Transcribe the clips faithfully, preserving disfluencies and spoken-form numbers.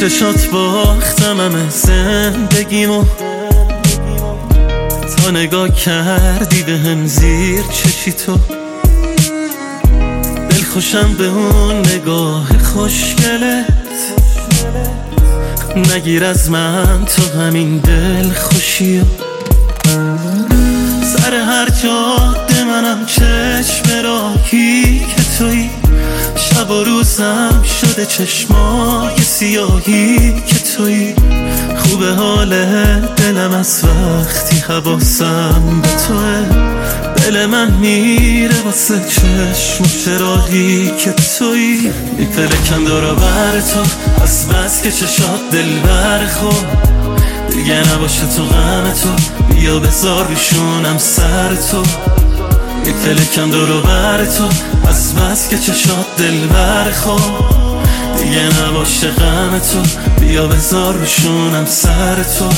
چشات باختم همه زندگیمو، تا نگاه کردی به هم زیر چشی تو. دل خوشم به اون نگاه خوشگلت، نگیر از من تو همین دل خوشیو. سر هر جاده منم چشم راهی که تویی، شب و روزم شده چشمای سیاهی که تویی. خوبه حال دلم از وقتی حواسم به توه، دل من میره واسه چشم و چراغی که تویی. میپلکم دورا بر تو از بس که چشات دل بر خود، دیگه نباشه تو غم تو، بیا بذار بیشونم سر تو. میپلکم دورا بر تو از بس که چشات دل بر خود، دیگه نباشه غم تو، بیا بذار بیشونم سر تو.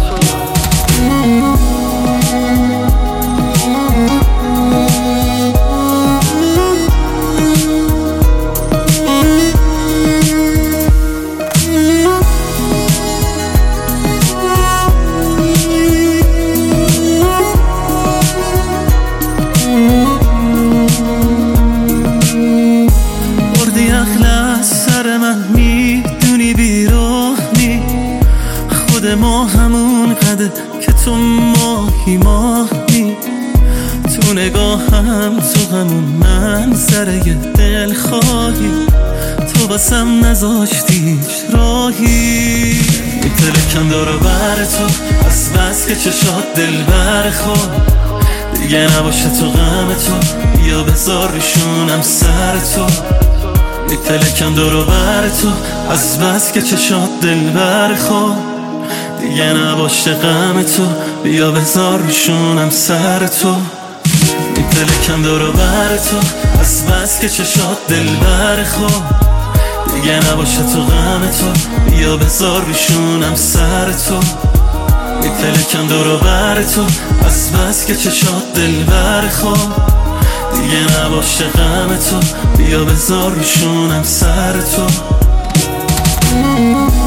ما همون قده که تو ماهی ماهی، تو نگاهم تو همون منظره دل خواهی، تو باسم نذاشتی راهی. میپلکم دورا بر تو از بس که چشات دل بر خود، دیگه نباشه تو غم تو، بیا بذار بیشونم سر تو. میپلکم دورا بر تو از بس که چشات دل بر خود، دیگه نباشه غم تو، بیا بذار بیشونم سر تو. میپلکم دورا بر تو از بس که چشات دل بر خود، دیگه نباشه تو غم تو، بیا بذار بیشونم سر تو. میپلکم دورا بر تو از بس که چشات دل بر خود، دیگه نباشه غم تو، بیا بذار بیشونم سر تو.